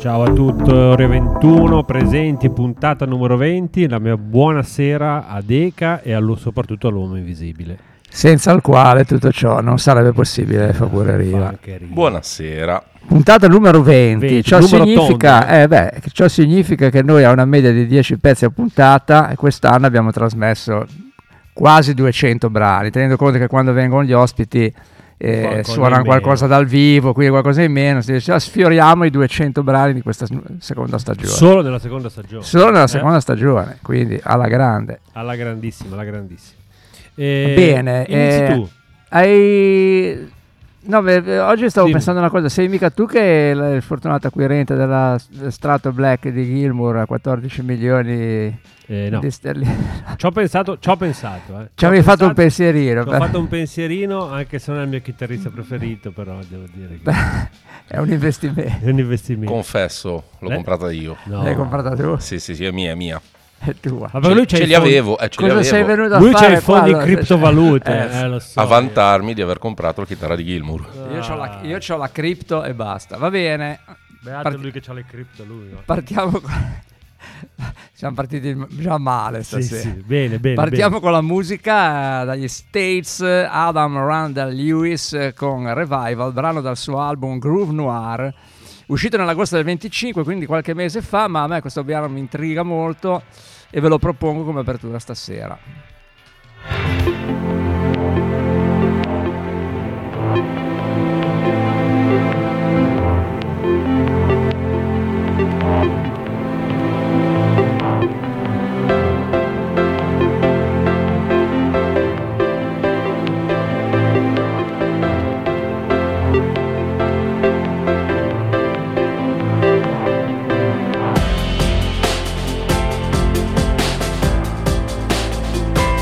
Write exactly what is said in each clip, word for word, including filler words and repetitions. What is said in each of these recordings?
Ciao a tutti, ore ventuno, presenti, puntata numero venti. La mia buonasera a Deca e allo, soprattutto all'uomo invisibile, senza il quale tutto ciò non sarebbe possibile. Fa pure riva. Buonasera. Puntata numero venti, venti ciò, numero significa, tondo, eh beh, ciò significa che noi a una media di dieci pezzi a puntata e quest'anno abbiamo trasmesso quasi duecento brani, tenendo conto che quando vengono gli ospiti eh, Qualcosa suonano in qualcosa meno. dal vivo, quindi qualcosa in meno, si dice, ah, sfioriamo i duecento brani di questa seconda stagione. Solo nella seconda stagione. Solo nella Eh? seconda stagione, quindi alla grande. Alla grandissima, alla grandissima. Eh, Bene, inizi eh, tu. Hai... No, beh, oggi stavo Dimmi. pensando una cosa, sei mica tu che è il fortunato acquirente della Strato Black di Gilmour a quattordici milioni Eh, no. di sterline? Ci ho pensato, ci ho pensato. Eh. Ci avevi fatto un pensierino. Ci ho per- fatto un pensierino, anche se non è il mio chitarrista preferito, però devo dire che È un investimento. è un investimento. Confesso, l'ho Beh. comprata io. No. L'hai comprata tu? Sì, sì, sì, è mia, è mia. È tua. Ma perché lui c'ha ce i li fondi- avevo, eh, ce li Cosa sei avevo. venuto a Lui c'ha fare i fondi qua? in criptovalute, Eh, eh, lo so. A vantarmi di aver comprato la chitarra di Gilmour. Io c'ho la, io c'ho la cripto e basta. Va bene. Beato Part- lui che c'ha le cripto, lui. No? Partiamo. Siamo partiti già male Sì, stasera. sì, bene, bene. Partiamo bene. con la musica eh, dagli States, eh, Adam Randall Lewis eh, con Revival, brano dal suo album Groove Noir, uscito nell'agosto del venticinque, quindi qualche mese fa, ma a me questo brano mi intriga molto e ve lo propongo come apertura stasera. Thank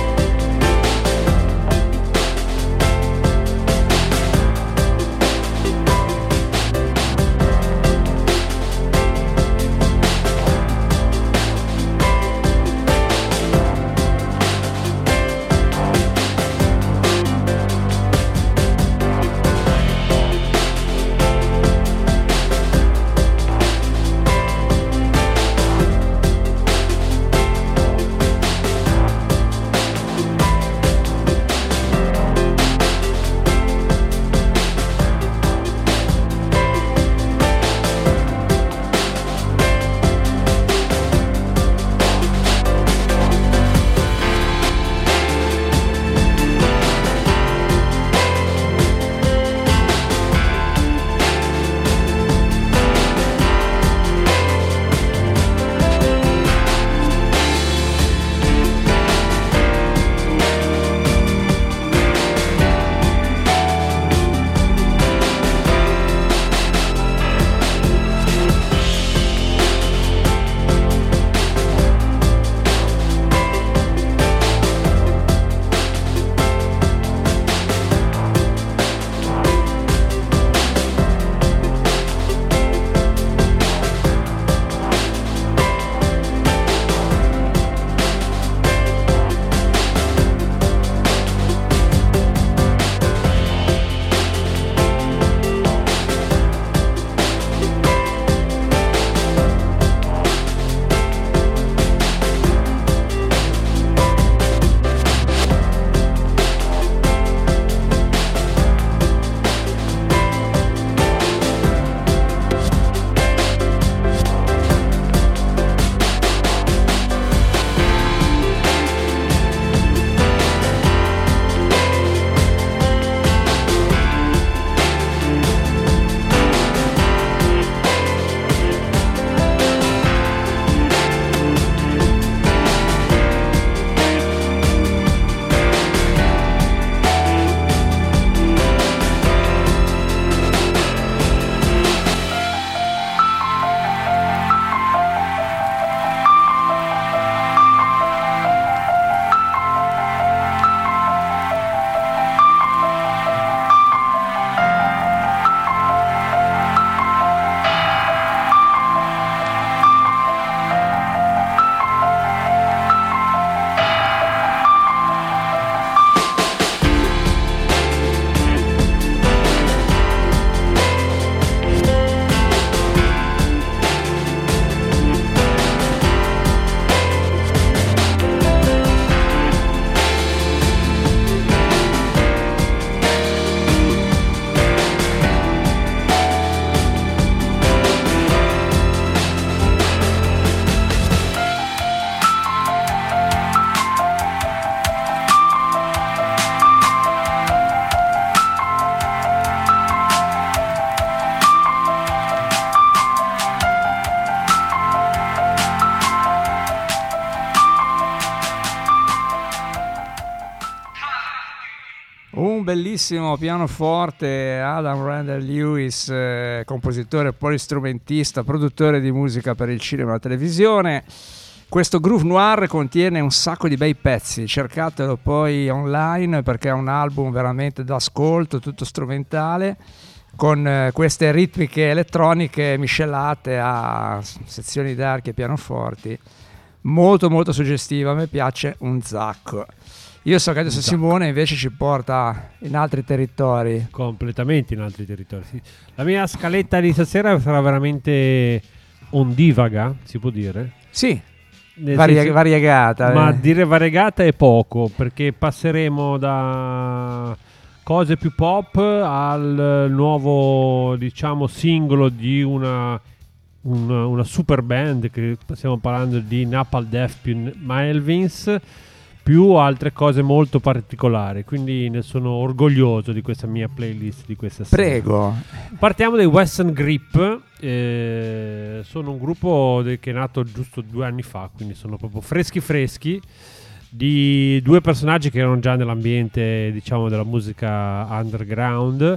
bellissimo pianoforte, Adam Randall Lewis, eh, compositore, polistrumentista, produttore di musica per il cinema e la televisione. Questo Groove Noir contiene un sacco di bei pezzi, cercatelo poi online perché è un album veramente d'ascolto, tutto strumentale, con eh, queste ritmiche elettroniche miscelate a sezioni d'archi e pianoforti. Molto molto suggestiva, a me piace un zacco. Io so che adesso Simone invece ci porta in altri territori. Completamente in altri territori, sì. La mia scaletta di stasera sarà veramente ondivaga, si può dire? Sì, Varie- senso, variegata. Ma eh. dire variegata è poco, perché passeremo da cose più pop al nuovo, diciamo, singolo di una, una, una super band, che stiamo parlando di Napalm Death più Melvins, più altre cose molto particolari, quindi ne sono orgoglioso di questa mia playlist di questa sera. Prego. Partiamo dai Western Grip, eh, sono un gruppo de- che è nato giusto due anni fa, quindi sono proprio freschi freschi, di due personaggi che erano già nell'ambiente, diciamo, della musica underground.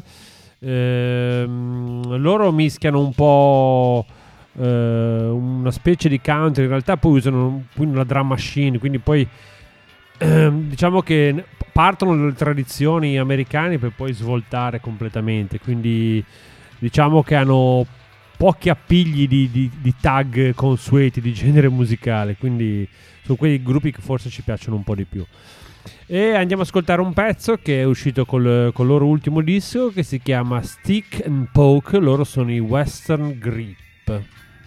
Ehm, loro mischiano un po' eh, una specie di country, in realtà poi usano un- una drum machine, quindi poi diciamo che partono dalle tradizioni americane per poi svoltare completamente, quindi diciamo che hanno pochi appigli di, di, di tag consueti di genere musicale, quindi sono quei gruppi che forse ci piacciono un po' di più. E andiamo ad ascoltare un pezzo che è uscito col, col loro ultimo disco, che si chiama Stick and Poke. Loro sono i Western Grip.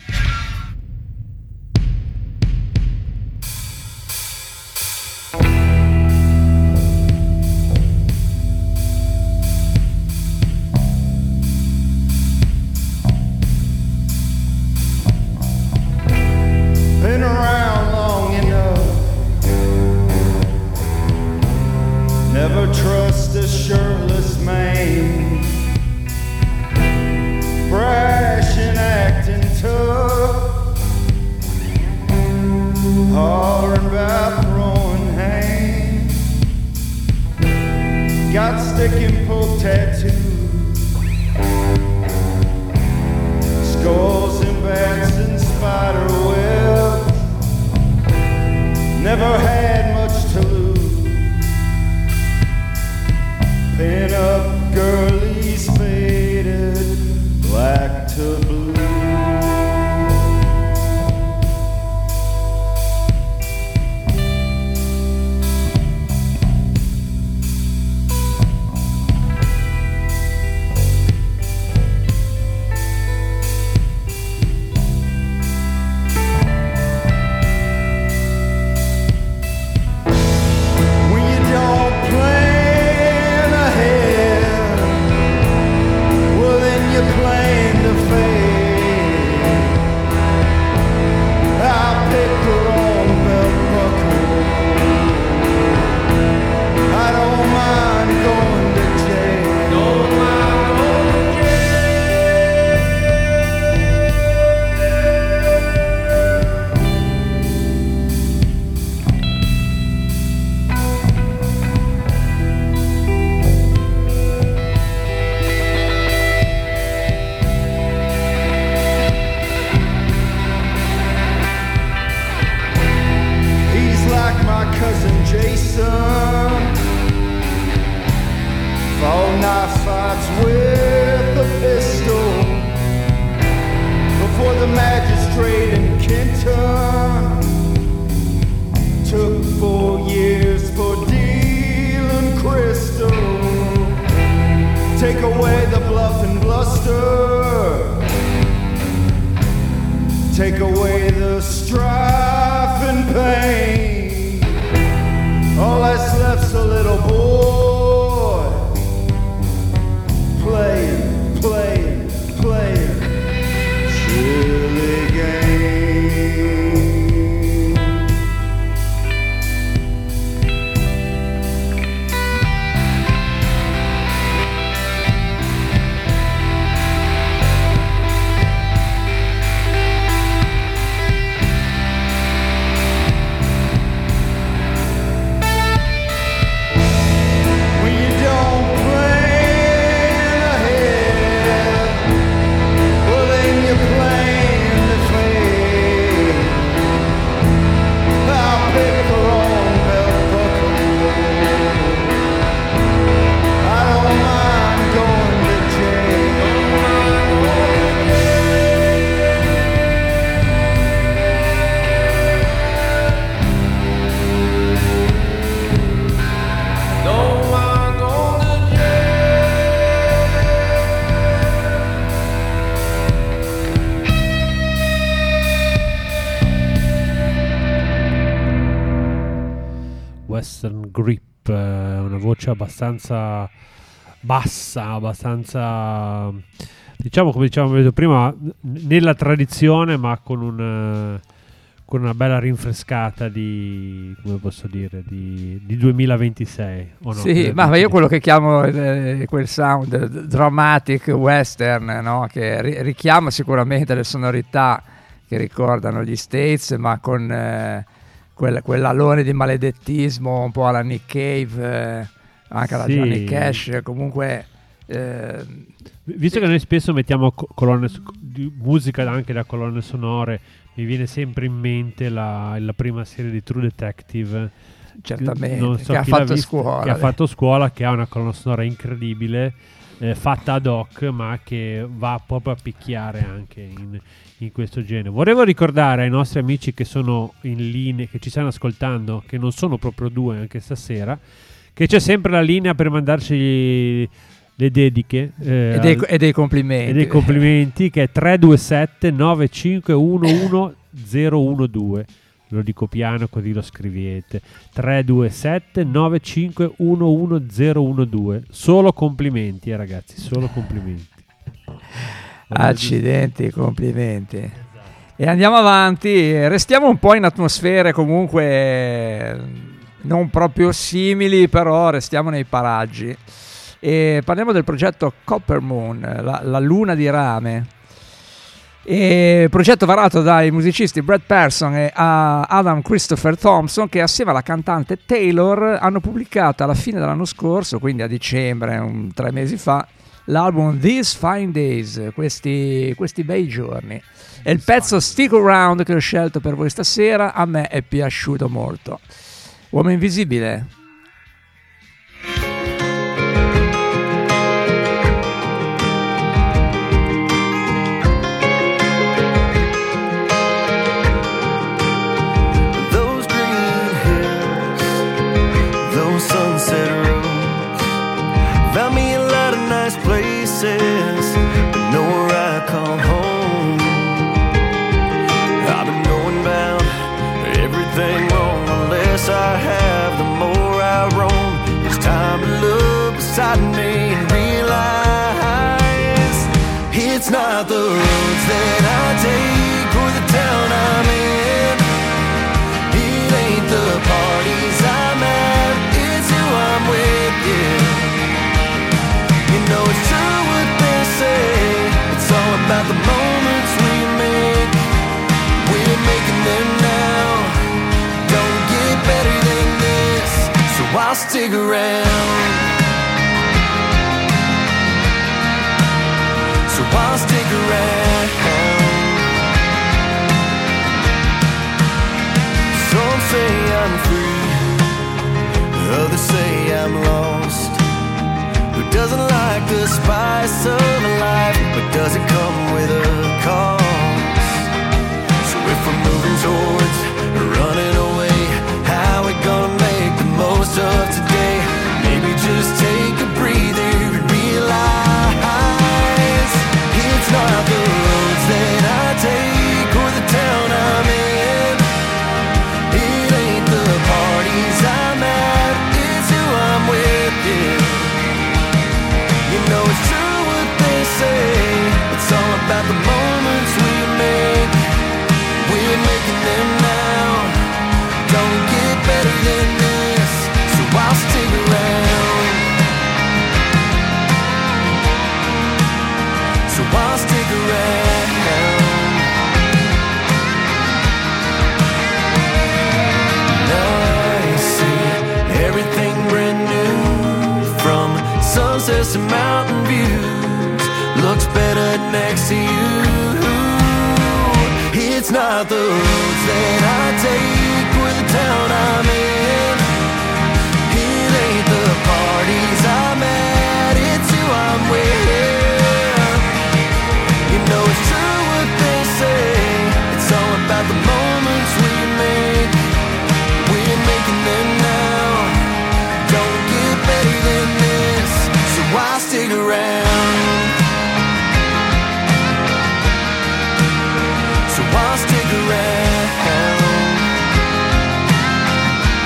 Been around long enough. Never trust a shirtless man. Brash and acting tough. Hollering about throwing hands. Got stick and poke tattoos. Skulls and bats and spider webs. Never had much to lose. Pin up girlies faded black to blue. Western Grip, eh, una voce abbastanza bassa, abbastanza, diciamo, come dicevamo prima, nella tradizione, ma con un con una bella rinfrescata di, come posso dire, di, di duemilaventisei. O no? Sì, ma io quello che chiamo eh, quel sound dramatic western, no? Che ri- richiama sicuramente le sonorità che ricordano gli States, ma con eh, quel, quell'alone di maledettismo un po' alla Nick Cave, eh, anche alla sì. Johnny Cash, comunque... Eh, visto che noi spesso mettiamo co- colonne di musica anche da colonne sonore, mi viene sempre in mente la, la prima serie di True Detective, certamente, non so che, ha fatto, visto, scuola, che ha fatto scuola, che ha una colonna sonora incredibile, eh, fatta ad hoc, ma che va proprio a picchiare anche in, in questo genere. Volevo ricordare ai nostri amici che sono in linea, che ci stanno ascoltando, che non sono proprio due anche stasera, che c'è sempre la linea per mandarci le dediche eh, e, dei, al, e dei complimenti e dei complimenti che è tre due sette nove cinque uno uno zero uno due. Lo dico piano così lo scrivete: tre due sette nove cinque uno uno zero uno due. Solo complimenti, eh, ragazzi, solo complimenti. Accidenti, complimenti. Esatto. E andiamo avanti, restiamo un po' in atmosfere comunque non proprio simili, però restiamo nei paraggi. E parliamo del progetto Copper Moon, la, la luna di rame, e progetto varato dai musicisti Brad Person e Adam Christopher Thompson, che assieme alla cantante Taylor hanno pubblicato alla fine dell'anno scorso, quindi a dicembre, un, tre mesi fa, l'album These Fine Days, questi, questi bei giorni. E il pezzo Stick Around che ho scelto per voi stasera a me è piaciuto molto. Uomo Invisibile. Sunset roads found me a lot of nice places, but nowhere I call home. I've been going about everything wrong, the less I have, the more I roam. It's time to look beside me and realize it's not the roads that I take or the town I'm in. It ain't the parties I'm at, I'm with you. You know it's true what they say, it's all about the moments we make. We're making them now, don't get better than this, so I'll stick around. So I'll stick around. Some say I'm free, others say I'm lost. Who doesn't like the spice of life, but does it come with a cost? So if we're moving towards running away, how we gonna make the most of today? Maybe just take a breather and realize it's not the roads that I take or the town I'm in. It ain't the parties I'm at, I'm with you. You know it's true what they say, it's all about the moments we make. We're making them now, don't get better than this, so I'll stick around. So I'll stick around. Now I see everything brand new, from sunsets to mountain views, looks better next to you. It's not the roads that I take or the town I'm in. It ain't the parties I'm at, it's who I'm with. You know it's true what they say, it's all about the moments we make. We're making them now, don't get better than this, so I'll stick around. So I'll stick around.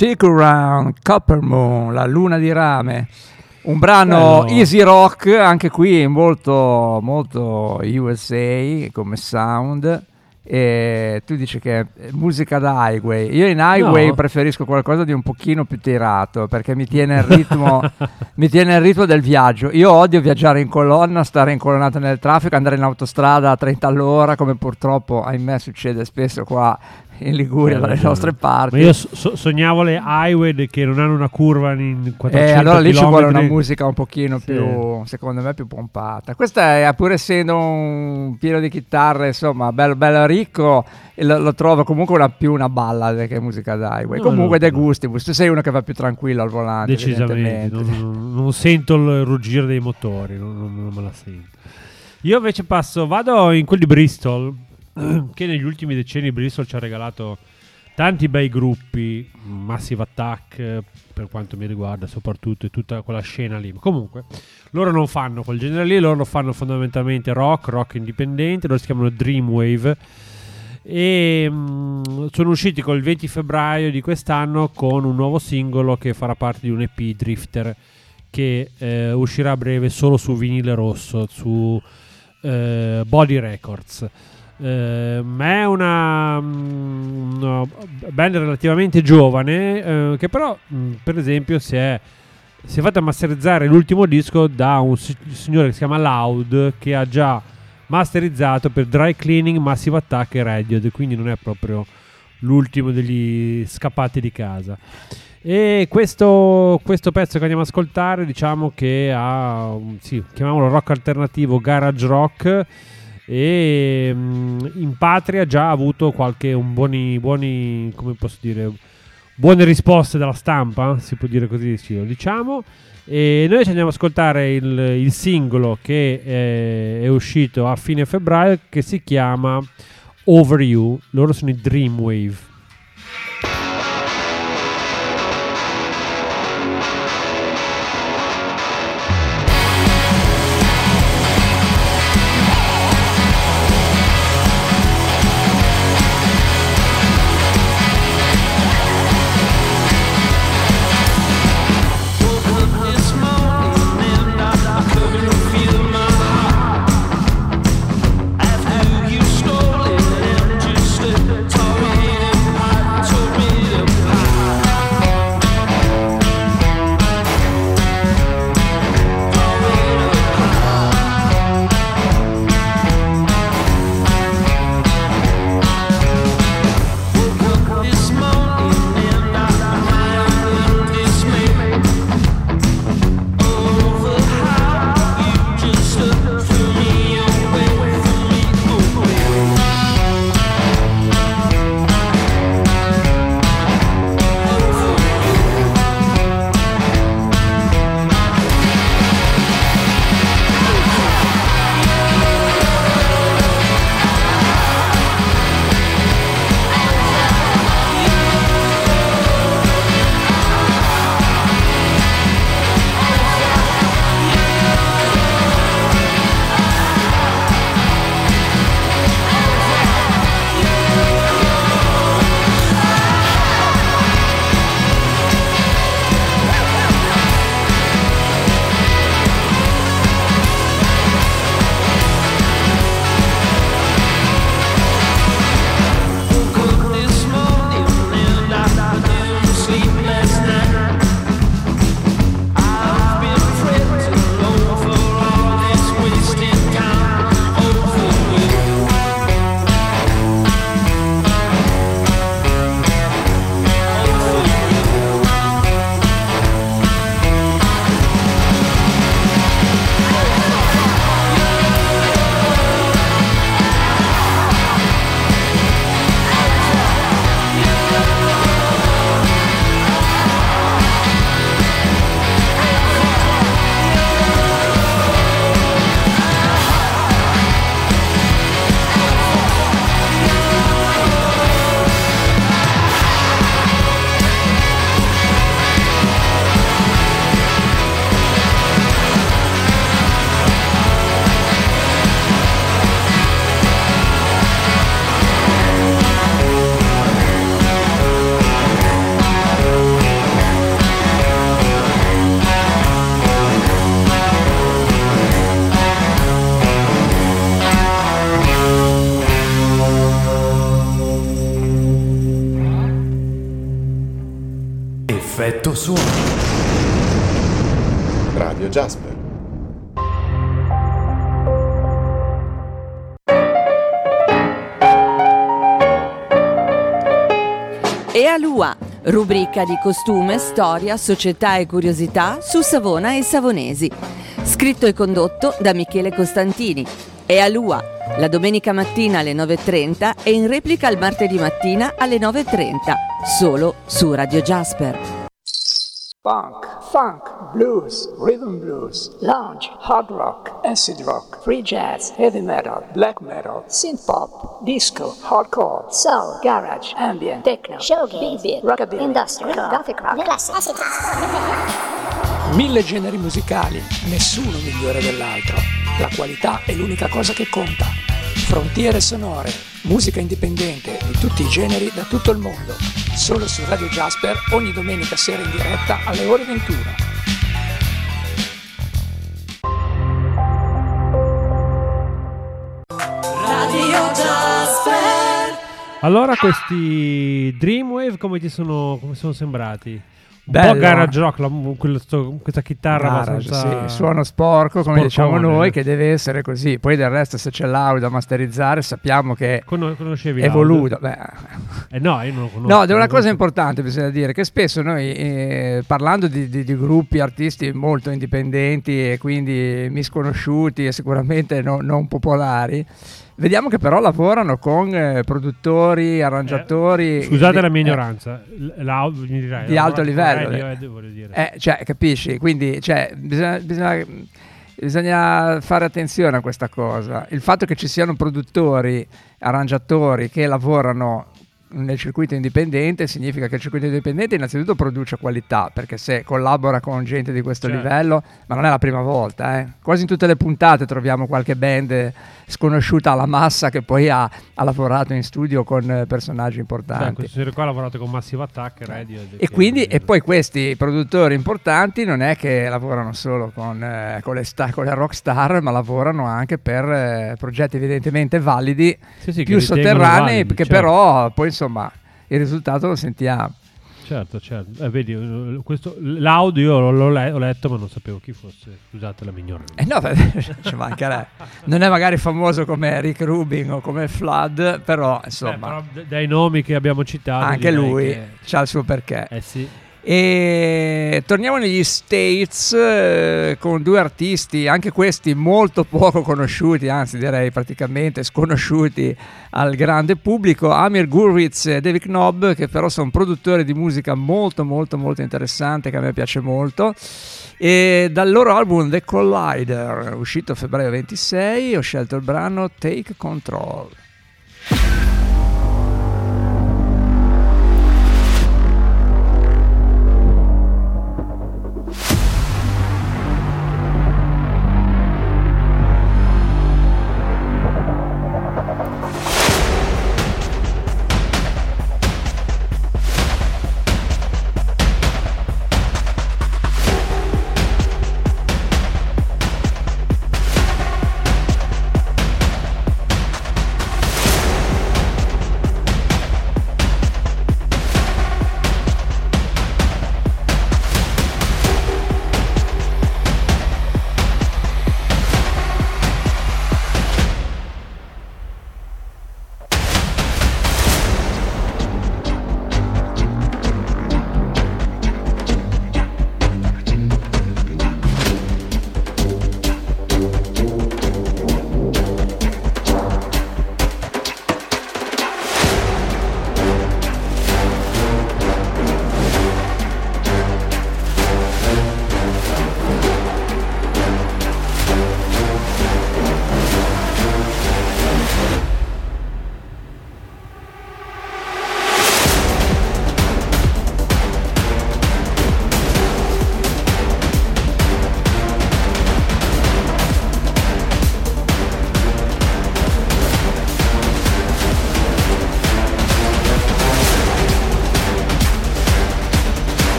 Stick Around, Copper Moon, la luna di rame. Un brano Bello. easy rock, anche qui molto, molto U S A come sound. E tu dici che è musica da highway. Io in highway No. preferisco qualcosa di un pochino più tirato, perché mi tiene il ritmo mi tiene il ritmo del viaggio. Io odio viaggiare in colonna, stare incolonnato nel traffico, andare in autostrada a trenta all'ora, come purtroppo ahimè succede spesso qua in Liguria, Eh, dalle ragione. nostre parti. Ma io so- sognavo le highway che non hanno una curva in quattrocento E allora lì ci vuole una chilometri. musica un pochino Sì. più, secondo me, più pompata. Questa è, pur essendo un pieno di chitarre, insomma, bello, bello ricco, e lo, lo trovo comunque una, più una ballad che musica d'highway. No, Comunque no, De no. Gustibus, tu sei uno che va più tranquillo al volante, Decisamente, evidentemente. non, non- non sento il ruggire dei motori, non, non- non me la sento. Io invece passo, vado in quelli di Bristol, che negli ultimi decenni Bristol ci ha regalato tanti bei gruppi, Massive Attack eh, per quanto mi riguarda soprattutto, e tutta quella scena lì. Comunque loro non fanno quel genere lì, loro lo fanno fondamentalmente rock, rock indipendente, loro si chiamano Dreamwave e mh, sono usciti col venti febbraio di quest'anno con un nuovo singolo che farà parte di un E P, Drifter, che eh, uscirà a breve solo su vinile rosso, su eh, Body Records. Eh, ma è una, mm, una band relativamente giovane eh, che però mh, per esempio si è, si è fatta masterizzare l'ultimo disco da un si- signore che si chiama Loud, che ha già masterizzato per Dry Cleaning, Massive Attack e Radiohead, quindi non è proprio l'ultimo degli scappati di casa. E questo, questo pezzo che andiamo ad ascoltare, diciamo che ha, sì, chiamiamolo rock alternativo, garage rock, e mh, in patria già ha avuto qualche un buoni, buoni, come posso dire, buone risposte dalla stampa, si può dire così, sì, lo diciamo. E noi ci andiamo ad ascoltare il, il singolo che è, è uscito a fine febbraio, che si chiama Over You. Loro sono i Dreamwave. After you stole it and just told me cento suoni. Radio Jasper. E a Lua, rubrica di costume, storia, società e curiosità su Savona e Savonesi. Scritto e condotto da Michele Costantini. E a Lua, la domenica mattina alle nove e trenta e in replica il martedì mattina alle nove e trenta, solo su Radio Jasper. Funk, funk, blues, rhythm blues, lounge, hard rock, acid rock, free jazz, heavy metal, black metal, synth pop, disco, hardcore, soul, garage, ambient, techno, showgaze, big beat, rockabilly, industrial, gothic rock, classic, acid rock. Mille generi musicali, nessuno migliore dell'altro. La qualità è l'unica cosa che conta. Frontiere sonore, musica indipendente di tutti i generi da tutto il mondo. Solo su Radio Jasper ogni domenica sera in diretta alle ore ventuno. Radio Jasper. Allora questi Dreamwave come ti sono, come sono sembrati? Un Bello. po' garage rock, la, quello, sto, questa chitarra Garage, abbastanza... sì, suono sporco, come sporcone. diciamo noi, che deve essere così. Poi del resto, se c'è l'audio da masterizzare, sappiamo che Con, conoscevi è voluto. Beh. Eh no, io non lo conosco. No, è una cosa importante, bisogna dire, che spesso noi, eh, parlando di, di, di gruppi artisti molto indipendenti e quindi misconosciuti e sicuramente no, non popolari, vediamo che però lavorano con eh, produttori, arrangiatori. Eh, scusate di, la mia eh, ignoranza, l- mi direi, di alto livello. Radio, voglio dire. Eh, cioè, capisci? Quindi cioè, bisogna, bisogna, bisogna fare attenzione a questa cosa. Il fatto che ci siano produttori, arrangiatori che lavorano nel circuito indipendente significa che il circuito indipendente innanzitutto produce qualità, perché se collabora con gente di questo certo. livello, ma non è la prima volta, eh. Quasi in tutte le puntate troviamo qualche band sconosciuta alla massa che poi ha, ha lavorato in studio con eh, personaggi importanti. Beh, questo signore qua ha lavorato con Massive Attack, Radio, e quindi e poi questi produttori importanti non è che lavorano solo con, eh, con, le, sta- con le rock star, ma lavorano anche per eh, progetti evidentemente validi, sì, sì, più che sotterranei, validi, che certo. però poi insomma il risultato lo sentiamo. Certo, certo. Eh, vedi, questo, l'audio l'ho, l'ho, le- ho letto, ma non sapevo chi fosse. Scusate la mignoranza. Eh no, ci mancherebbe. Non è magari famoso come Rick Rubin o come Flood, però insomma. Eh, però d- dai nomi che abbiamo citato, anche lui che... c'ha il suo perché. Eh sì. E torniamo negli States eh, con due artisti, anche questi molto poco conosciuti, anzi direi praticamente sconosciuti al grande pubblico, Amir Gurwitz e David Knob, che però sono produttori di musica molto molto molto interessante, che a me piace molto. E dal loro album The Collider, uscito a febbraio ventisei, ho scelto il brano Take Control.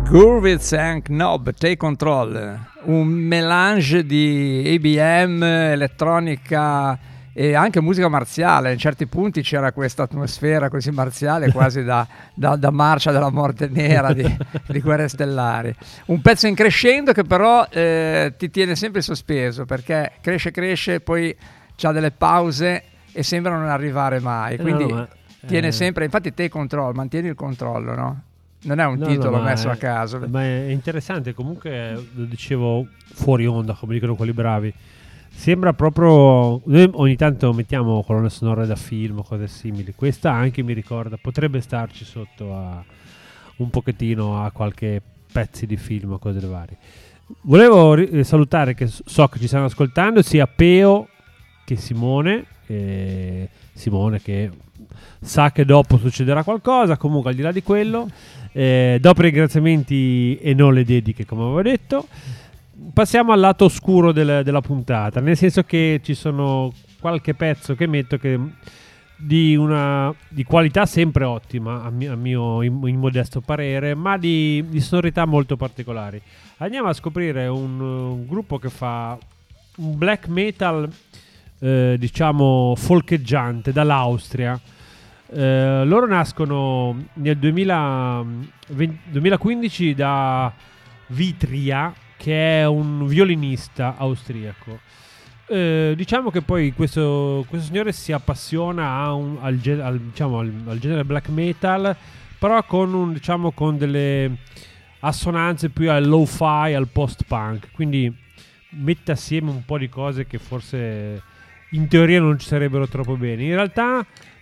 Gurwitz and Knob, Take Control, un melange di E B M, elettronica e anche musica marziale. In certi punti c'era questa atmosfera così marziale, quasi da, da, da marcia della morte nera di, di Guerre Stellari. Un pezzo in crescendo che però eh, ti tiene sempre sospeso, perché cresce cresce, poi c'ha delle pause e sembra non arrivare mai, quindi no, ma, tiene eh... sempre, infatti Take Control, mantieni il controllo, no? Non è un no, titolo no, messo è, a caso. Ma è interessante, comunque lo dicevo fuori onda, come dicono quelli bravi. Sembra proprio, noi ogni tanto mettiamo colonne sonore da film o cose simili, questa anche mi ricorda, potrebbe starci sotto a un pochettino a qualche pezzi di film o cose varie. Volevo ri- salutare, che so che ci stanno ascoltando, sia Peo che Simone, eh, Simone che sa che dopo succederà qualcosa, comunque al di là di quello, eh, dopo i ringraziamenti e non le dediche come avevo detto, passiamo al lato oscuro del, della puntata, nel senso che ci sono qualche pezzo che metto che di una di qualità sempre ottima a mio, a mio in, in modesto parere, ma di, di sonorità molto particolari. Andiamo a scoprire un, un gruppo che fa un black metal eh, diciamo folcheggiante dall'Austria. Eh, loro nascono nel duemilaventi, duemilaquindici da Vitria, che è un violinista austriaco. Eh, diciamo che poi questo, questo signore si appassiona a un, al, al, diciamo, al, al genere black metal, però con, un, diciamo, con delle assonanze più al lo-fi, al post-punk, quindi mette assieme un po' di cose che forse in teoria non ci sarebbero troppo bene. In realtà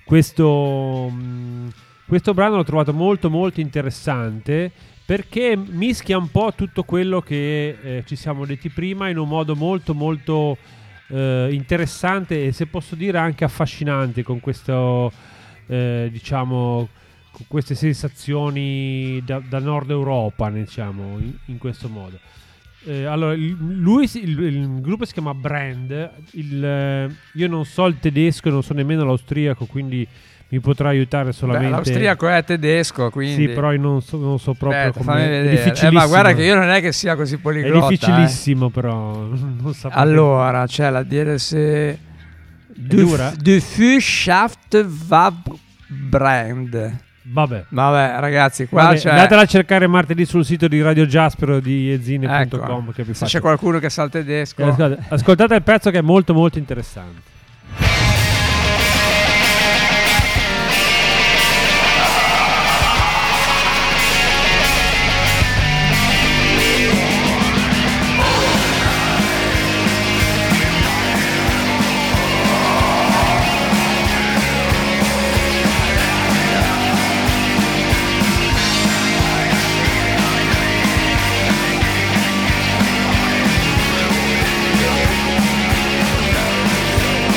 questo, mh, questo brano l'ho trovato molto molto interessante, perché mischia un po' tutto quello che eh, ci siamo detti prima in un modo molto molto eh, interessante e, se posso dire, anche affascinante, con questo eh, diciamo con queste sensazioni da, da Nord Europa, diciamo, in, in questo modo. Eh, allora il, lui il, il gruppo si chiama Brand. Il, eh, io non so il tedesco, non so nemmeno l'austriaco, quindi mi potrà aiutare solamente. Beh, l'austriaco è tedesco, quindi sì, però io non so, non so proprio. Aspetta, come fammi è vedere. difficilissimo. Eh, ma guarda che io non è che sia così poliglotta. È difficilissimo, eh. però non sapevo. Allora c'è la D R S Du Fürschaft Brand. Vabbè. Vabbè, ragazzi, qua Vabbè, c'è. Andatela a cercare martedì sul sito di Radio Jaspero di ezine punto com, ecco, che vi se faccio. c'è qualcuno che sa il tedesco. Eh, ascoltate, ascoltate il pezzo, che è molto molto interessante. Thank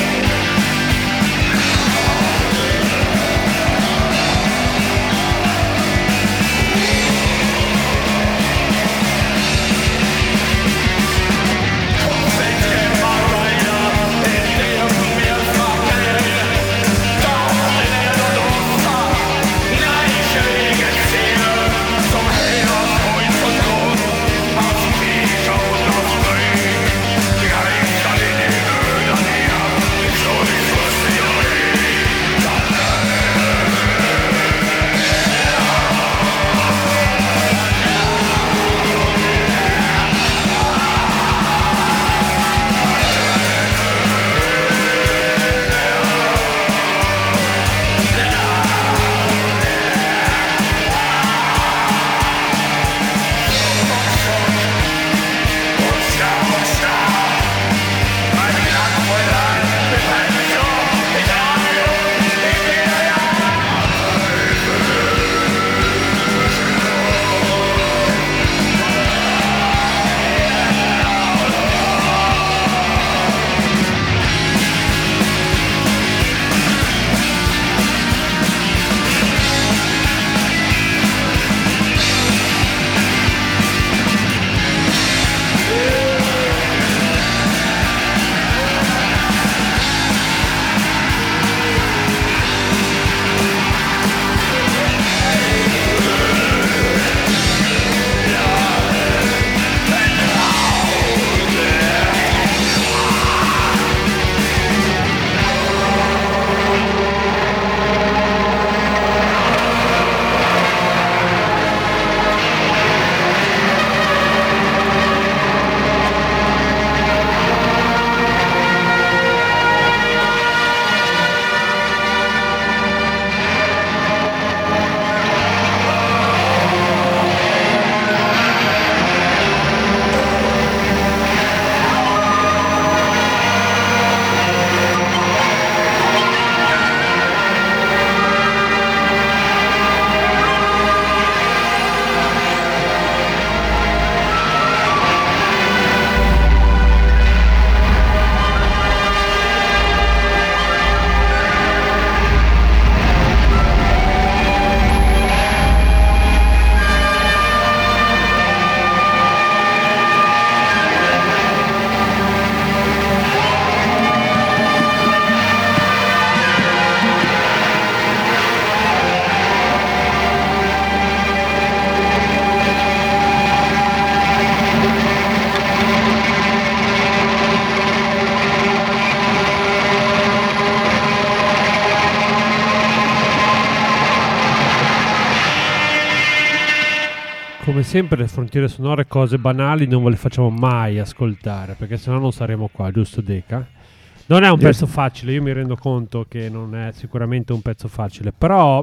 come sempre le frontiere sonore, cose banali non ve le facciamo mai ascoltare, perché sennò non saremo qua, giusto Deca? Non è un pezzo facile, io mi rendo conto che non è sicuramente un pezzo facile, però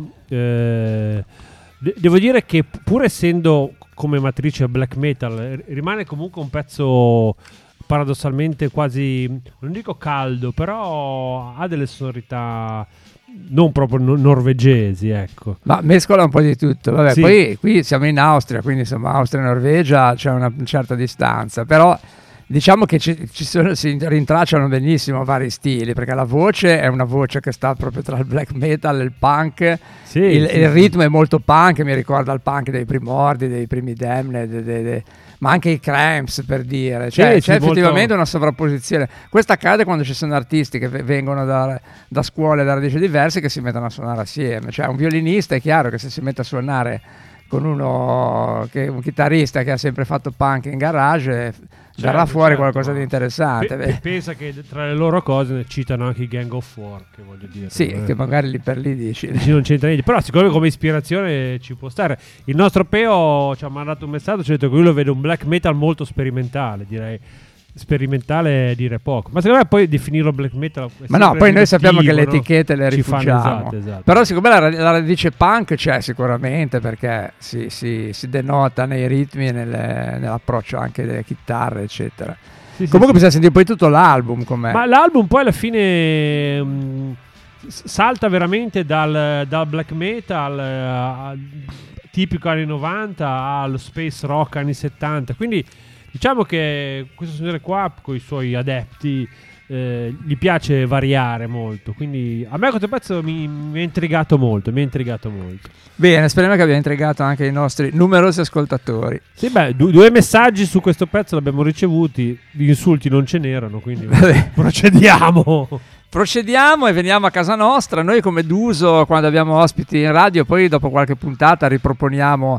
eh, de- devo dire che pur essendo come matrice black metal rimane comunque un pezzo paradossalmente quasi, non dico caldo, però ha delle sonorità non proprio no- norvegesi, ecco. Ma mescola un po' di tutto. Vabbè, Sì. poi qui siamo in Austria, quindi insomma Austria e Norvegia c'è una certa distanza, però diciamo che ci, ci sono, si rintracciano benissimo vari stili, perché la voce è una voce che sta proprio tra il black metal e il punk. Sì, il, sì, il sì. ritmo è molto punk, mi ricorda il punk dei primordi, dei primi Damned, de, de, de, ma anche i Cramps, per dire, cioè, Sì, c'è sì, effettivamente molto... una sovrapposizione. Questo accade quando ci sono artisti che v- vengono da, da scuole, da radici diverse, che si mettono a suonare assieme. Cioè un violinista è chiaro che se si mette a suonare con uno che un chitarrista che ha sempre fatto punk in garage, darà Certo, fuori certo, qualcosa ma di interessante. Pe- pe- pensa che tra le loro cose ne citano anche i Gang of Four, che voglio dire. Sì, eh. che magari lì per lì dici. Sì, non c'entra niente, però secondo me come ispirazione ci può stare. Il nostro Peo ci ha mandato un messaggio, ci ha detto che lui lo vede un black metal molto sperimentale, direi. Sperimentale dire poco, ma secondo me poi definirlo black metal è Ma no, sempre poi noi sappiamo che le riduttivo, no? etichette le Ci fanno, rifugiamo. esatto, esatto. Però siccome la, la radice punk c'è sicuramente, perché si, si, si denota nei ritmi e nelle- nell'approccio anche delle chitarre, eccetera. Sì, sì, Comunque sì. bisogna sentire poi tutto l'album com'è. Ma l'album poi alla fine mh, s- salta veramente dal, dal black metal eh, a- tipico anni novanta allo space rock anni settanta, quindi diciamo che questo signore qua con i suoi adepti eh, gli piace variare molto, quindi a me questo pezzo mi, mi ha intrigato molto, mi ha intrigato molto. Bene, speriamo che abbia intrigato anche i nostri numerosi ascoltatori. Sì, beh, du- due messaggi su questo pezzo l'abbiamo ricevuti, gli insulti non ce n'erano, quindi Vabbè. procediamo. Procediamo e veniamo a casa nostra. Noi come d'uso quando abbiamo ospiti in radio, poi dopo qualche puntata riproponiamo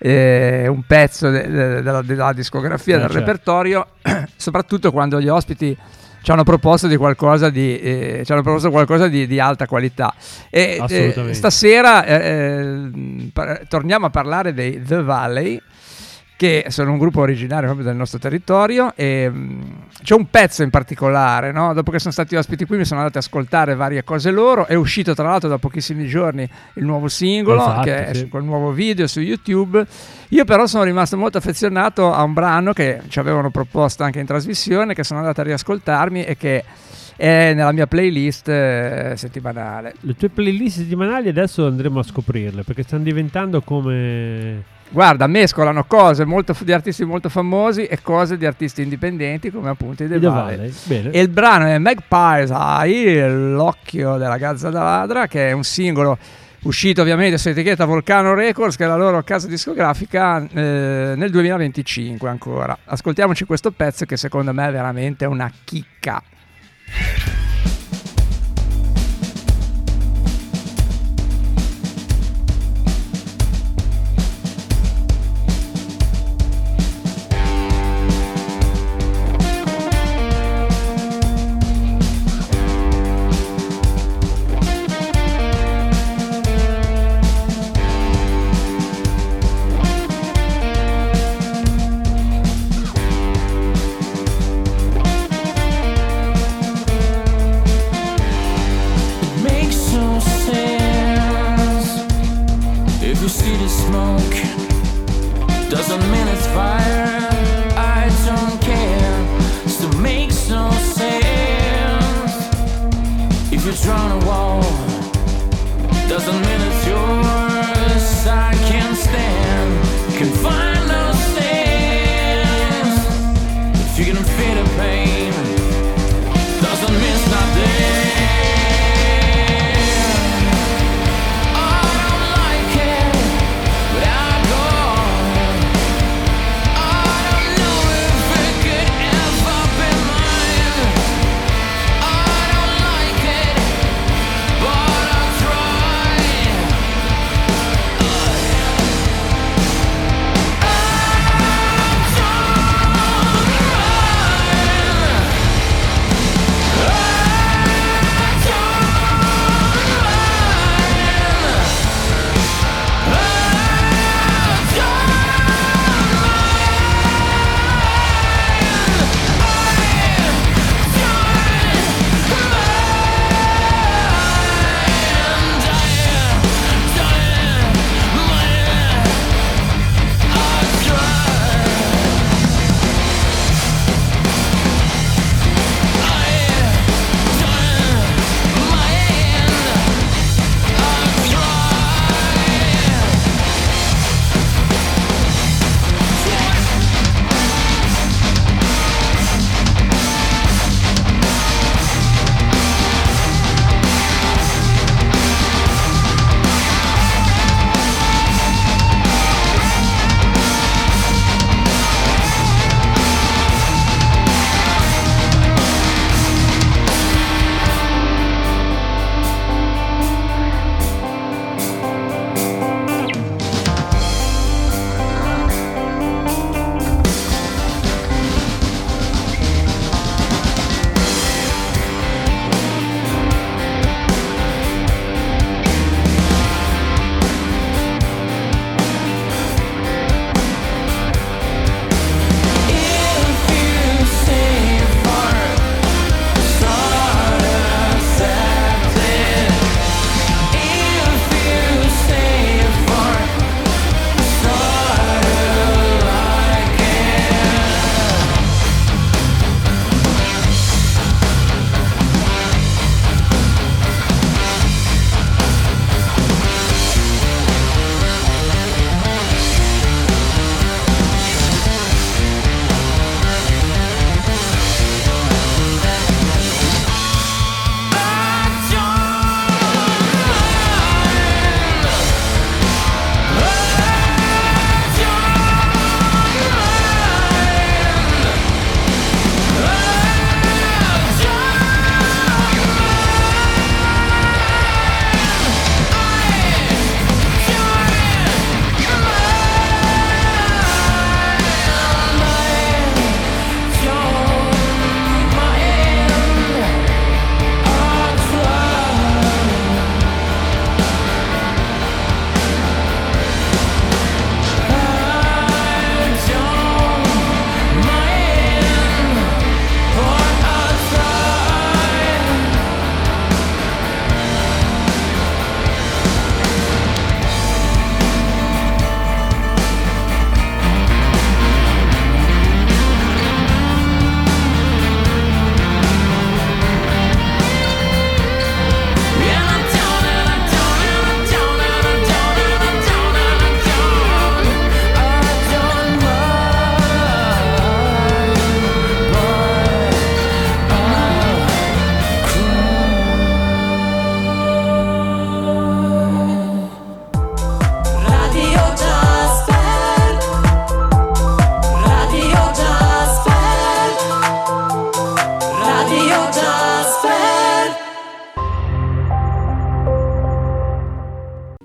eh, un pezzo de- de- della, della discografia, Eh, del certo. repertorio, soprattutto quando gli ospiti ci hanno proposto di qualcosa di, eh, ci hanno proposto qualcosa di, di alta qualità. E, eh, Assolutamente. stasera eh, eh, par- torniamo a parlare dei The Valley, che sono un gruppo originario proprio del nostro territorio, e mh, c'è un pezzo in particolare, no? Dopo che sono stati ospiti qui mi sono andato ad ascoltare varie cose loro, è uscito tra l'altro da pochissimi giorni il nuovo singolo, Esatto, che è sì. su- col nuovo video su YouTube. Io però sono rimasto molto affezionato a un brano che ci avevano proposto anche in trasmissione, che sono andato a riascoltarmi e che è nella mia playlist eh, settimanale. Le tue playlist settimanali adesso andremo a scoprirle, perché stanno diventando come... Guarda, mescolano cose molto di artisti molto famosi e cose di artisti indipendenti come appunto i The i The Valley. Valley. Bene. E il brano è Magpie's Eye, l'occhio della gazzetta ladra, che è un singolo uscito ovviamente su etichetta Volcano Records, che è la loro casa discografica, eh, nel duemilaventicinque ancora. Ascoltiamoci questo pezzo che secondo me è veramente una chicca. Makes no sense. If you see the smoke, doesn't mean it's fire. I don't care. Still makes no sense. If you're trying to wall, doesn't mean it's yours. I can't stand, can find no sense. If you can feel the pain, doesn't mean it's not there. I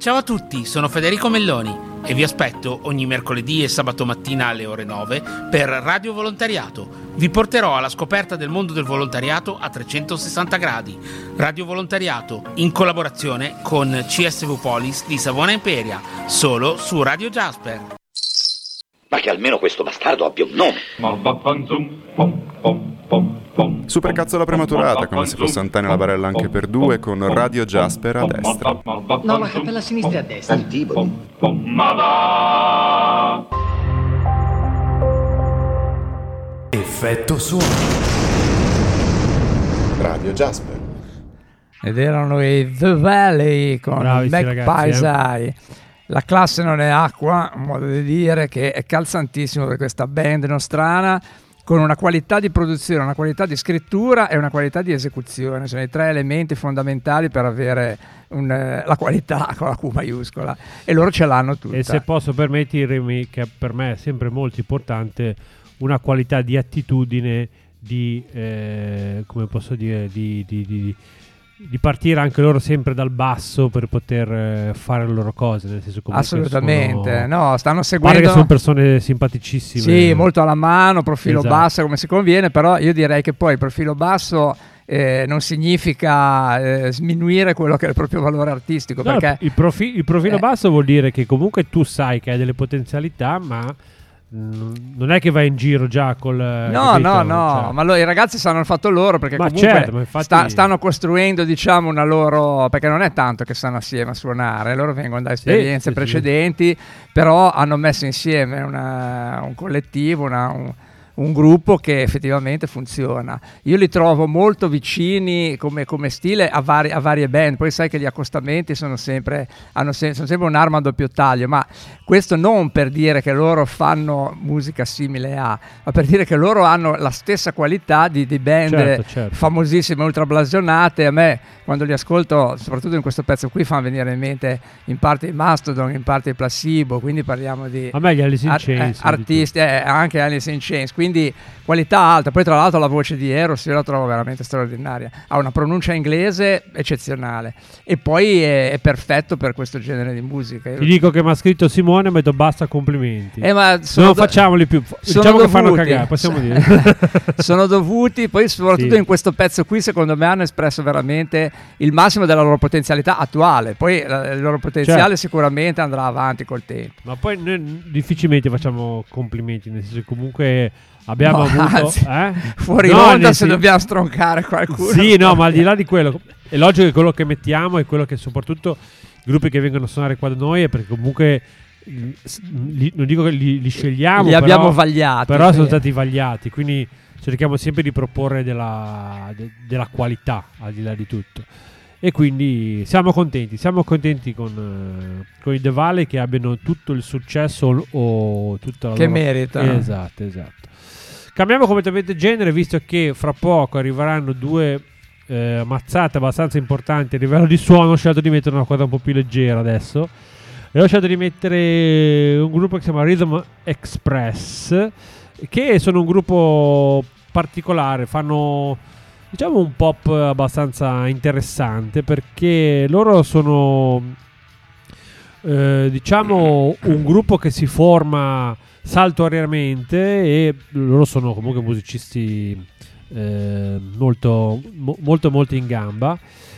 Ciao a tutti, sono Federico Melloni e vi aspetto ogni mercoledì e sabato mattina alle ore nove per Radio Volontariato. Vi porterò alla scoperta del mondo del volontariato a trecentosessanta gradi. Radio Volontariato, in collaborazione con C S V Polis di Savona Imperia, solo su Radio Jasper. Ma che almeno questo bastardo abbia un nome. Supercazzo la prematurata, come se fosse Antenna la barella anche per due, con Radio Jasper a destra. No, la cappella a sinistra e a destra. Antibodi. Effetto suono. Radio Jasper. Ed erano i The Valley con Magpie's Eye. Eh? La classe non è acqua, un modo di dire che è calzantissimo per questa band nostrana, con una qualità di produzione, una qualità di scrittura e una qualità di esecuzione. Sono i tre elementi fondamentali per avere un, eh, la qualità con la Q maiuscola, e loro ce l'hanno tutta. E se posso permettermi, che per me è sempre molto importante, una qualità di attitudine, di eh, come posso dire, di, di, di, di partire anche loro sempre dal basso per poter eh, fare le loro cose, nel senso, assolutamente sono, no, stanno seguendo, pare che sono persone simpaticissime, sì, molto alla mano, profilo esatto. basso come si conviene, però io direi che poi il profilo basso Eh, non significa eh, sminuire quello che è il proprio valore artistico, no, perché il, profi- il profilo eh. basso vuol dire che comunque tu sai che hai delle potenzialità, ma non è che vai in giro già col no capito? no no cioè. ma lo, i ragazzi sanno il fatto loro, perché ma comunque certo, ma infatti... sta, stanno costruendo, diciamo, una loro, perché non è tanto che stanno assieme a suonare, loro vengono da esperienze sì, precedenti, sì. Però hanno messo insieme una, un collettivo, una, un, un gruppo che effettivamente funziona. Io li trovo molto vicini come, come stile a, vari, a varie band. Poi sai che gli accostamenti sono sempre, hanno se, sono sempre un'arma a doppio taglio, ma questo non per dire che loro fanno musica simile a, ma per dire che loro hanno la stessa qualità di, di band certo, certo. famosissime, ultra blasionate. A me, quando li ascolto, soprattutto in questo pezzo qui, fanno venire in mente in parte i Mastodon, in parte i Placebo, quindi parliamo di a me gli Alice in Chains, ar- eh, artisti, eh, anche Alice in Chains, quindi qualità alta. Poi tra l'altro la voce di Eros io la trovo veramente straordinaria, ha una pronuncia inglese eccezionale e poi è, è perfetto per questo genere di musica. Io ti dico che mi ha scritto Simone, mi do basta complimenti, eh, ma non do- facciamoli più, diciamo dovuti. Che fanno cagare, possiamo dire. Sono dovuti, poi soprattutto sì. in questo pezzo qui secondo me hanno espresso veramente il massimo della loro potenzialità attuale, poi il loro potenziale certo. sicuramente andrà avanti col tempo, ma poi noi difficilmente facciamo complimenti, nel senso che comunque abbiamo no, avuto anzi, eh? fuori no, onda se senso... dobbiamo stroncare qualcuno, sì no ma al di là di quello è logico che quello che mettiamo è quello che soprattutto i gruppi che vengono a suonare qua da noi è perché comunque li, non dico che li, li scegliamo, li però, abbiamo vagliati, però sì. sono stati vagliati, quindi cerchiamo sempre di proporre della, de, della qualità al di là di tutto, e quindi siamo contenti siamo contenti con, uh, con i The Valley, che abbiano tutto il successo o, o tutta la che loro... meritano. Esatto, esatto. Cambiamo completamente genere, visto che fra poco arriveranno due eh, mazzate abbastanza importanti a livello di suono. Ho scelto di mettere una cosa un po' più leggera adesso, e ho scelto di mettere un gruppo che si chiama Rhythm Express, che sono un gruppo particolare, fanno diciamo un pop abbastanza interessante, perché loro sono eh, diciamo un gruppo che si forma saltuariamente, e loro sono comunque musicisti eh, molto, mo, molto molto in gamba,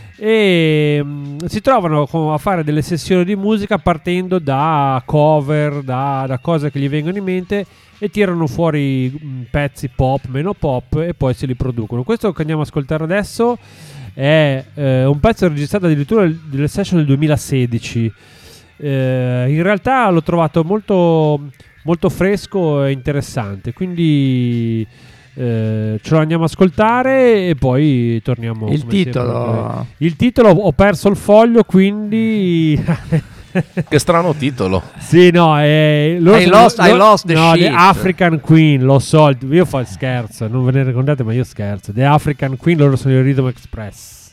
e mh, si trovano a fare delle sessioni di musica partendo da cover, da, da cose che gli vengono in mente, e tirano fuori mh, pezzi pop, meno pop, e poi se li producono. Questo che andiamo ad ascoltare adesso è eh, un pezzo registrato addirittura delle session del duemilasedici. Eh, in realtà l'ho trovato molto molto fresco e interessante, quindi eh, ce lo andiamo ad ascoltare e poi torniamo. Il titolo sempre. Il titolo ho perso il foglio, quindi che strano titolo. Sì, no, eh, loro I sono, lost, loro, I lost the no, shit. The African Queen, lo so, io faccio scherzo, non ve ne ricordate, ma io scherzo. The African Queen, loro sono il Rhythm Express.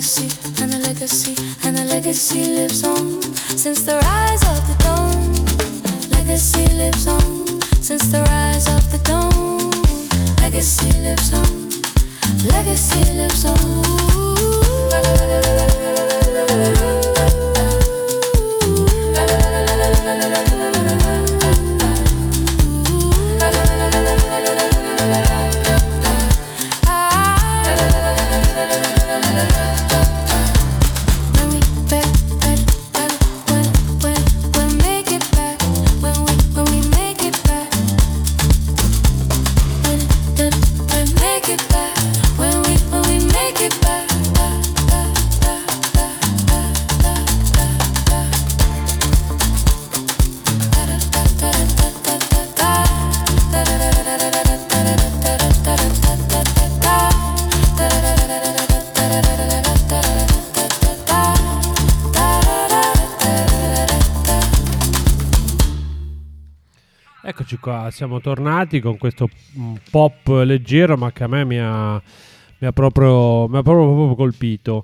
legacy, and the legacy, and the legacy lives on since the rise of the dawn. Legacy lives on since the rise of the dawn. Legacy lives on. Legacy lives on. Eccoci qua, siamo tornati con questo pop leggero, ma che a me mi ha, mi ha, proprio, mi ha proprio, proprio colpito.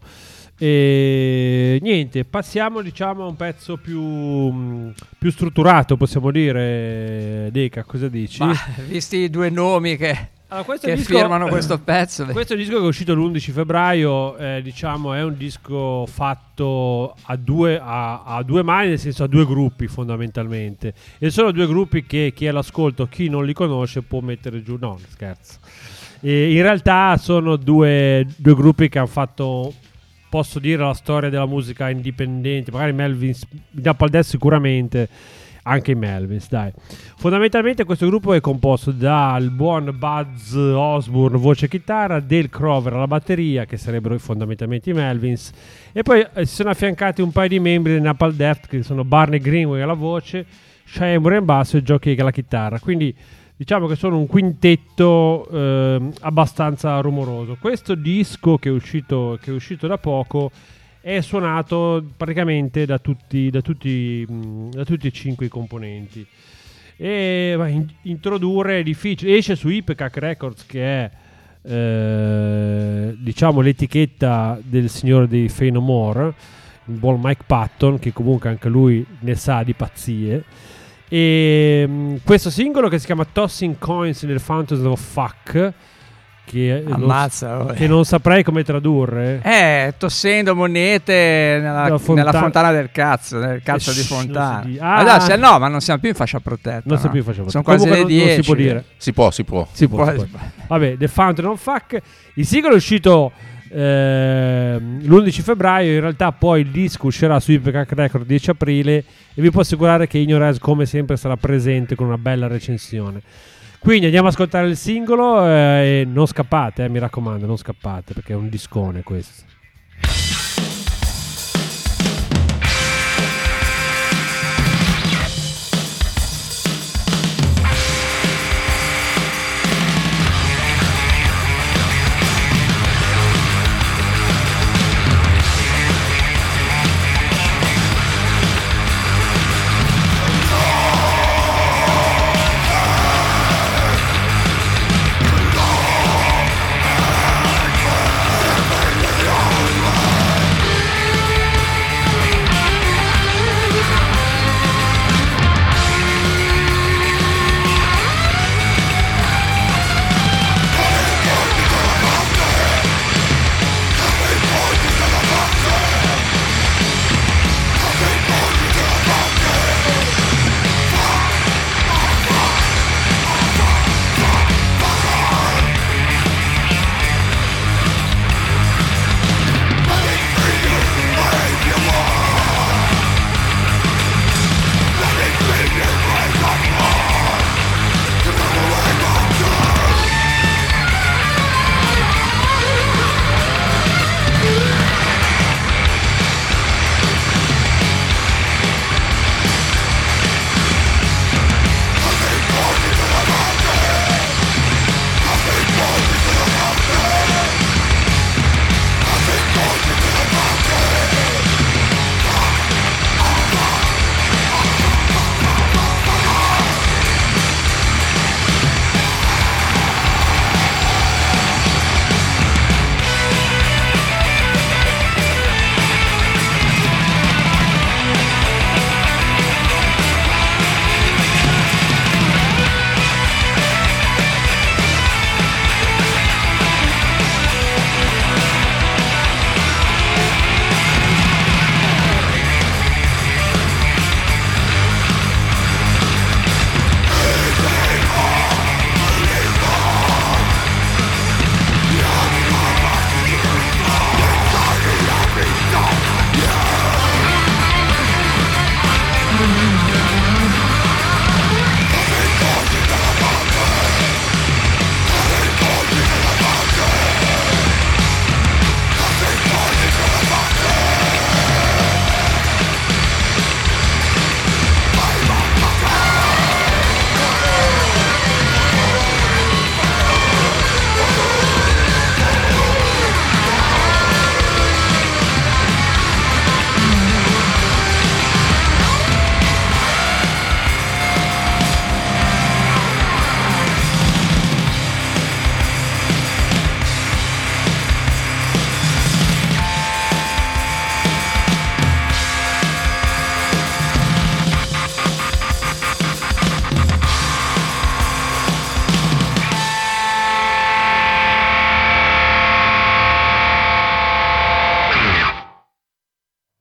E niente, passiamo diciamo a un pezzo più, più strutturato, possiamo dire. Deca, cosa dici? Ma, visti i due nomi che, allora, che disco, firmano questo pezzo. Questo disco che è uscito l'undici febbraio, eh, diciamo è un disco fatto a due, a, a due mani, nel senso a due gruppi fondamentalmente, e sono due gruppi che chi è all'ascolto, chi non li conosce può mettere giù, no scherzo, e in realtà sono due, due gruppi che hanno fatto, posso dire, la storia della musica indipendente, magari Melvins, Napalm Death sicuramente, anche i Melvins, dai. Fondamentalmente questo gruppo è composto dal buon Buzz Osborne, voce e chitarra, Dale Crover alla batteria, che sarebbero fondamentalmente i Melvins, e poi eh, si sono affiancati un paio di membri del Napalm Death, che sono Barney Greenway alla voce, Shai Moore al basso e Joe Craig alla chitarra. Quindi diciamo che sono un quintetto eh, abbastanza rumoroso. Questo disco che è uscito, che è uscito da poco è suonato praticamente da tutti, da tutti, mh, da tutti e cinque i componenti. E va, in, introdurre è difficile. Esce su Ipecac Records, che è eh, diciamo l'etichetta del signore dei Faith No More, il buon Mike Patton, che comunque anche lui ne sa di pazzie. E mh, questo singolo, che si chiama Tossing Coins in the Fountains of Fuck, che, Ammazza, non, che non saprei come tradurre. Eh, tossendo monete nella fontana, nella fontana del cazzo, nel cazzo di fontana. Ah, allora, se, no, ma non siamo più in fascia protetta. Non no? siamo più in fascia protetta. Sono quasi le dieci. Non si può dire. Si può, si può. Si può, si può. Si può. Vabbè, The Fountain of Fuck. Il singolo è uscito eh, l'undici febbraio. In realtà poi il disco uscirà su Ipecac Record il dieci aprile. E vi posso assicurare che Ignorance, come sempre, sarà presente con una bella recensione. Quindi andiamo ad ascoltare il singolo eh, e non scappate, eh, mi raccomando, non scappate, perché è un discone questo. Yeah.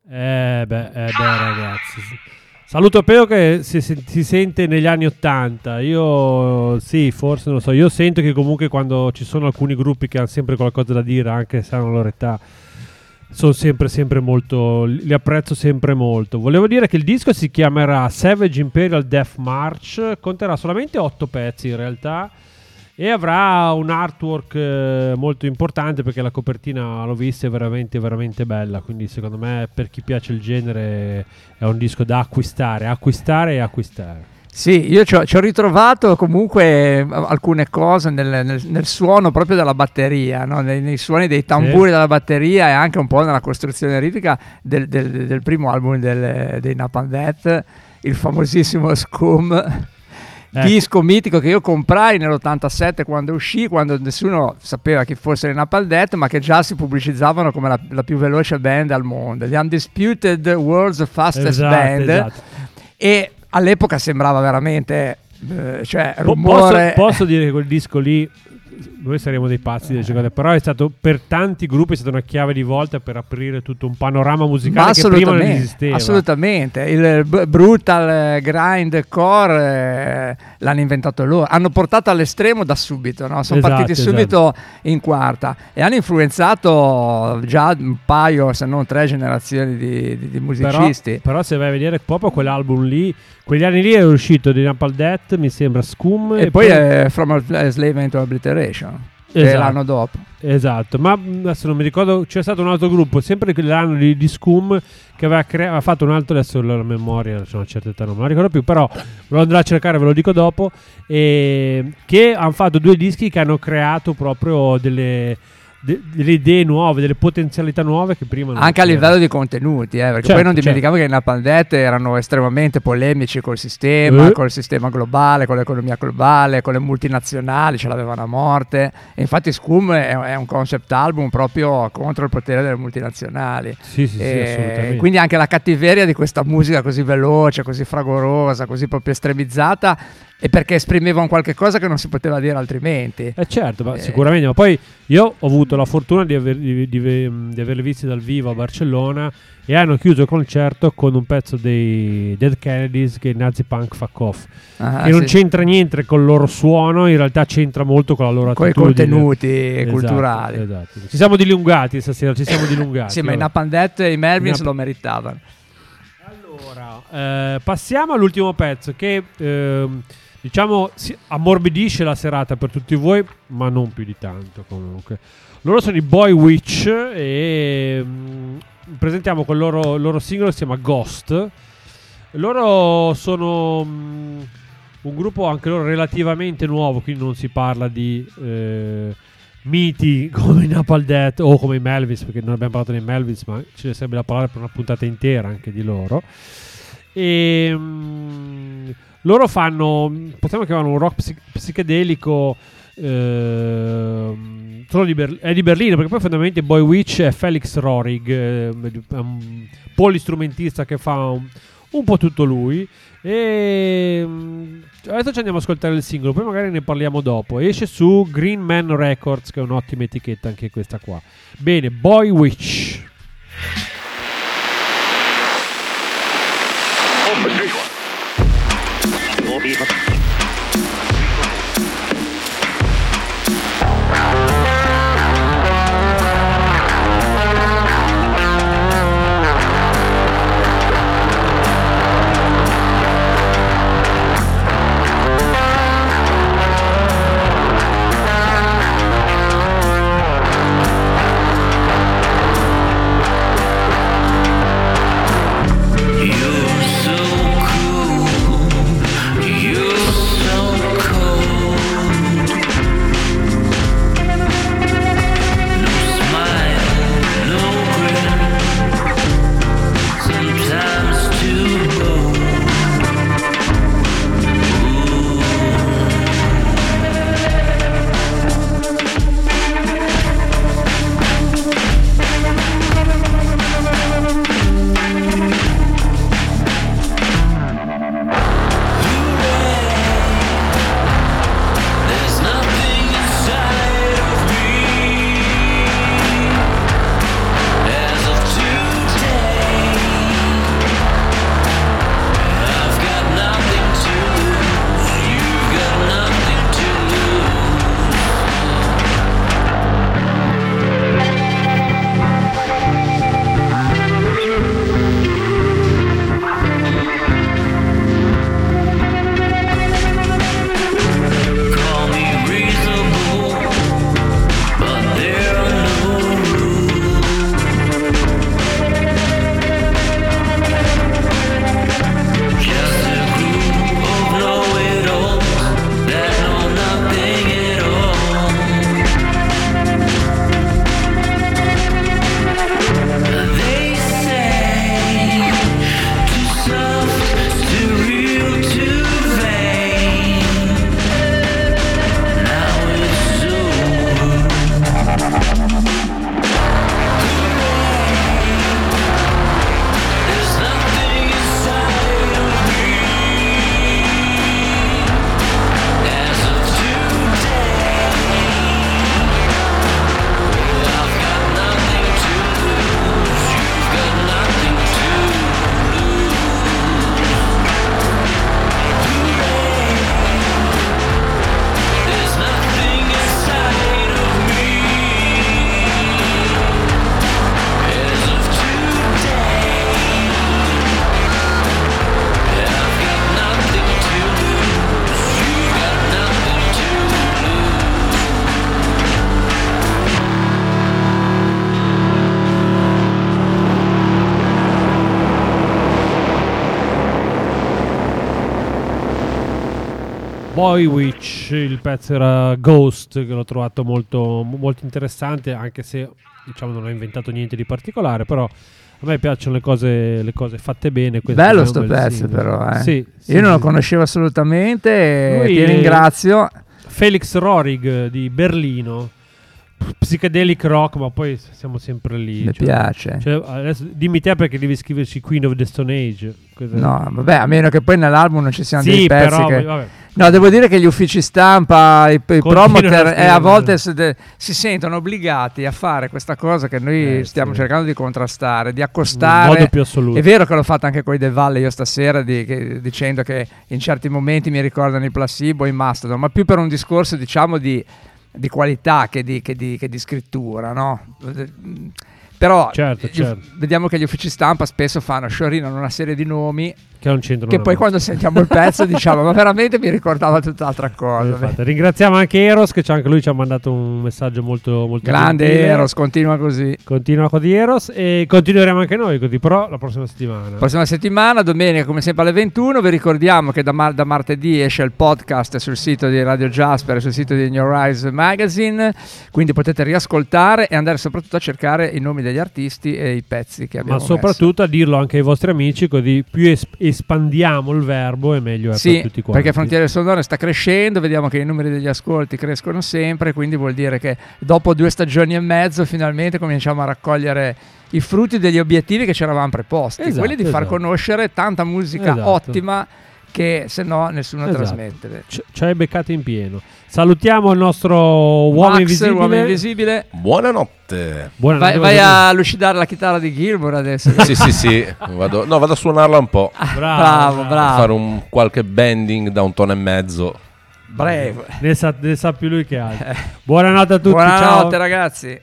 Eh beh, eh beh ragazzi, saluto Peo che si, si, si sente negli anni ottanta. Io sì, forse non lo so, io sento che comunque quando ci sono alcuni gruppi che hanno sempre qualcosa da dire, anche se hanno la loro età, sono sempre sempre molto, li apprezzo sempre molto. Volevo dire che il disco si chiamerà Savage Imperial Death March, conterà solamente otto pezzi in realtà e avrà un artwork eh, molto importante, perché la copertina l'ho vista, è veramente veramente bella, quindi secondo me per chi piace il genere è un disco da acquistare, acquistare e acquistare. Sì, io ci ho, ci ho ritrovato comunque alcune cose nel, nel, nel suono proprio della batteria, no? nei, nei suoni dei tamburi sì. della batteria, e anche un po' nella costruzione ritmica del, del, del primo album del, dei Napalm Death, il famosissimo Scum, eh. disco mitico che io comprai nell'ottantasette quando uscì, quando nessuno sapeva chi fossero i Napalm Death, ma che già si pubblicizzavano come la, la più veloce band al mondo, The Undisputed World's Fastest esatto, Band, esatto. E all'epoca sembrava veramente, eh, cioè, rumore. Posso, posso dire che quel disco lì, noi saremo dei pazzi delle giocate, però è stato per tanti gruppi è stata una chiave di volta per aprire tutto un panorama musicale che prima non esisteva. Assolutamente, il b- brutal grindcore eh, l'hanno inventato loro, hanno portato all'estremo da subito, no? Sono esatto, partiti subito esatto. in quarta e hanno influenzato già un paio, se non tre generazioni di, di, di musicisti. Però, però se vai a vedere proprio quell'album lì, quegli anni lì è uscito di Napalm Death, mi sembra Scum, e, e poi, poi è From a Slave to Obliteration, esatto. l'anno dopo. Esatto, ma adesso non mi ricordo, c'è stato un altro gruppo, sempre l'anno di, di Scum, che aveva, crea- aveva fatto un altro, adesso la memoria, c'è una certa età, non me la ricordo più, però lo andrò a cercare, ve lo dico dopo, e che hanno fatto due dischi che hanno creato proprio delle... delle idee nuove, delle potenzialità nuove che prima non anche c'era. A livello di contenuti, eh, perché certo, poi non dimentichiamo certo. che i Napalm Death erano estremamente polemici col sistema, eh. col sistema globale, con l'economia globale, con le multinazionali, ce l'avevano a morte, e infatti Scum è, è un concept album proprio contro il potere delle multinazionali. Sì, sì, e sì, assolutamente. quindi anche la cattiveria di questa musica così veloce, così fragorosa, così proprio estremizzata, e perché esprimevano qualche cosa che non si poteva dire altrimenti. Eh certo, ma eh. sicuramente, ma poi io ho avuto la fortuna di, aver, di, di, di averli visti dal vivo a Barcellona, e hanno chiuso il concerto con un pezzo dei Dead Kennedys, che è Nazi Punk Fuck Off, ah, che sì. non c'entra niente con il loro suono, in realtà c'entra molto con la loro con attitudine, i contenuti esatto, culturali. Esatto. Ci siamo dilungati stasera, ci siamo dilungati. Sì, ma i Napalm Death e i Melvins Nap- lo meritavano. Allora, eh, passiamo all'ultimo pezzo che... Ehm, diciamo si ammorbidisce la serata per tutti voi, ma non più di tanto comunque. Loro sono i Boy Witch e mh, presentiamo quel loro, loro singolo che si chiama Ghost. Loro sono mh, un gruppo anche loro relativamente nuovo, quindi non si parla di eh, miti come i Napalm Death o come i Melvins, perché non abbiamo parlato dei Melvins, ma ce ne sarebbe da parlare per una puntata intera anche di loro. E mh, loro fanno, possiamo chiamarlo un rock psich- psichedelico, eh, solo di Ber- è di Berlino, perché poi fondamentalmente Boy Witch è Felix Rohrig, eh, è un polistrumentista che fa un, un po' tutto lui. E mh, adesso ci andiamo ad ascoltare il singolo, poi magari ne parliamo dopo. Esce su Green Man Records, che è un'ottima etichetta anche questa qua. Bene, Boy Witch. You're so cool. You're Boy Witch, il pezzo era Ghost, che l'ho trovato molto, molto interessante, anche se diciamo non ho inventato niente di particolare, però a me piacciono le cose, le cose fatte bene. Bello sto pezzo singolo. Però eh. sì, sì, io non sì. lo conoscevo assolutamente e Lui ti ringrazio. Felix Rohrig di Berlino, psychedelic rock, ma poi siamo sempre lì. Mi cioè, piace. Cioè, adesso, dimmi te perché devi scriverci Queen of the Stone Age. Cos'è? No, vabbè, a meno che poi nell'album non ci siano sì, dei pezzi però, che... vabbè. No, devo dire che gli uffici stampa, i, i promoter a, eh, a volte si, de, si sentono obbligati a fare questa cosa che noi eh, stiamo sì. cercando di contrastare, di accostare. In modo più assoluto. È vero che l'ho fatto anche con i Del Valle io stasera, di, che, dicendo che in certi momenti mi ricordano i Placebo e i Mastodon, ma più per un discorso, diciamo, di, di qualità che di, che, di, che di scrittura, no? Però certo, certo. vediamo che gli uffici stampa spesso fanno, sciorinano una serie di nomi che non c'entrano, che poi quando sentiamo il pezzo diciamo ma veramente mi ricordava tutt'altra cosa. Ringraziamo anche Eros, che anche lui ci ha mandato un messaggio molto molto grande gentile. Eros, continua così continua così Eros, e continueremo anche noi così, però la prossima settimana prossima settimana domenica come sempre alle ventuno. Vi ricordiamo che da, mar- da martedì esce il podcast sul sito di Radio Jasper e sul sito di New Rise Magazine, quindi potete riascoltare e andare soprattutto a cercare i nomi degli artisti e i pezzi che abbiamo ma soprattutto messo. A dirlo anche ai vostri amici, così più es- espandiamo il verbo e meglio è sì, per tutti quanti. Perché Frontiere Sonore sta crescendo, vediamo che i numeri degli ascolti crescono sempre, quindi vuol dire che dopo due stagioni e mezzo finalmente cominciamo a raccogliere i frutti degli obiettivi che ci eravamo preposti, esatto, quelli di far esatto. conoscere tanta musica esatto. ottima che se no nessuno esatto. trasmette. C- ci hai beccato in pieno. Salutiamo il nostro uomo Max, invisibile. uomo invisibile. Buonanotte. Buonanotte. Vai, vai a lucidare la chitarra di Gilmour adesso. sì, sì, sì. Vado, no, vado a suonarla un po'. Bravo, bravo, bravo. Fare un qualche bending da un tono e mezzo. Bravo. Ne sa, ne sa più lui che altro. Buonanotte a tutti. Buonanotte ciao. ragazzi.